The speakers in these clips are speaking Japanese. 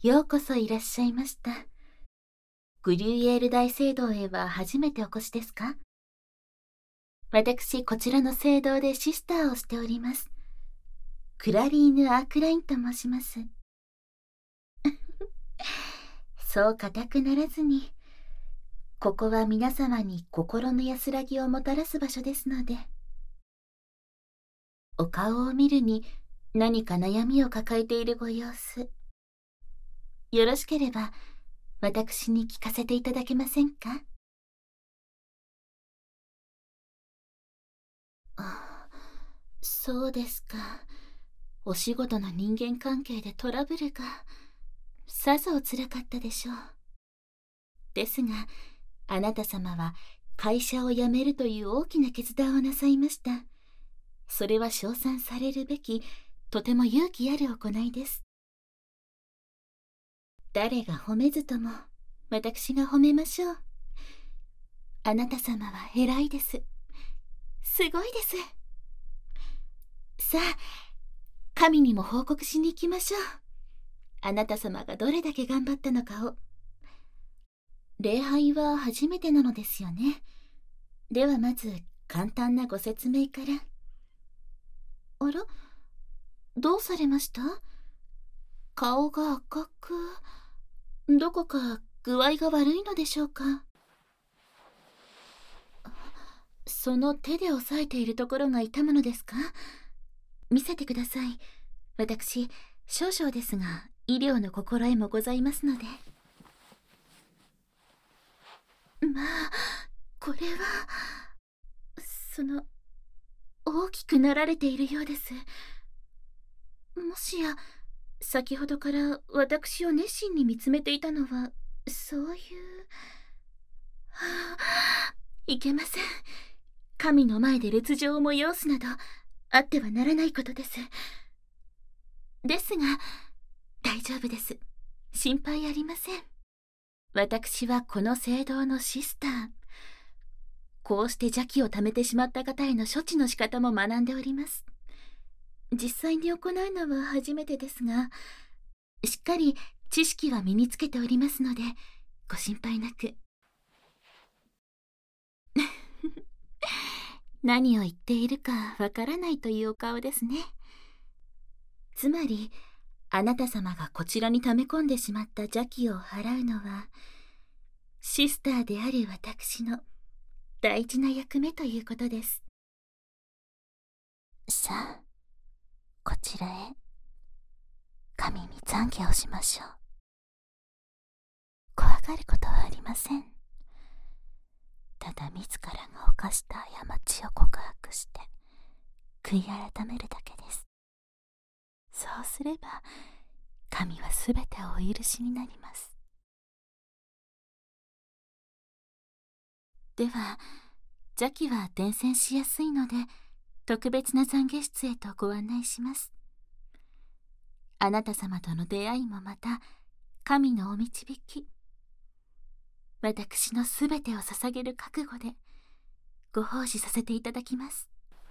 ようこそいらっしゃいました。グリュイエール大聖堂へは初めてお越しですか？私、こちらの聖堂でシスターをしております。クラリーヌ・アークラインと申します。そう固くならずに、ここは皆様に心の安らぎをもたらす場所ですので。お顔を見るに何か悩みを抱えているご様子。よろしければ、私に聞かせていただけませんか？あ、そうですか。お仕事の人間関係でトラブルが、さぞおつらかったでしょう。ですが、あなた様は会社を辞めるという大きな決断をなさいました。それは称賛されるべき、とても勇気ある行いです。誰が褒めずとも、私が褒めましょう。あなた様は偉いです。すごいです。さあ、神にも報告しに行きましょう。あなた様がどれだけ頑張ったのかを。礼拝は初めてなのですよね。ではまず簡単なご説明から。あら？どうされました？顔が赤く、どこか具合が悪いのでしょうか？その手で押さえているところが痛むのですか？見せてください。私、少々ですが、医療の心得もございますので。まあ、これは、大きくなられているようです。もしや、先ほどから私を熱心に見つめていたのは、そういう。はあ、いけません。神の前で劣情を催すなど、あってはならないことです。ですが、大丈夫です。心配ありません。私はこの聖堂のシスター。こうして邪気を溜めてしまった方への処置の仕方も学んでおります。実際に行うのは初めてですが、しっかり知識は身につけておりますので、ご心配なく。何を言っているかわからないというお顔ですね。つまり、あなた様がこちらに溜め込んでしまった邪気を払うのは、シスターである私の大事な役目ということです。さあ、こちらへ、神に懺悔をしましょう。怖がることはありません。ただ自らが犯した過ちを告白して、悔い改めるだけです。そうすれば、神はすべてお許しになります。では、邪気は伝染しやすいので、特別な懺悔室へとご案内します。あなた様との出会いもまた、神のお導き。私のすべてを捧げる覚悟で、ご奉仕させていただきます。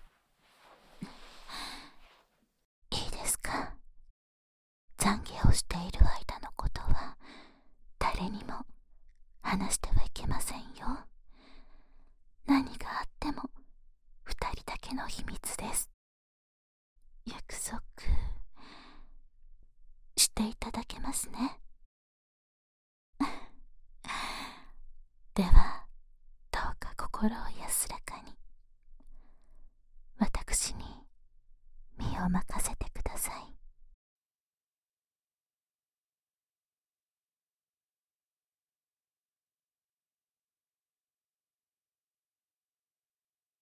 いいですか？懺悔をしている間のことは、誰にも話してはいけませんよ。何があっても、二人だけの秘密です。約束していただけますね。では、どうか心を安らかに、私に身を任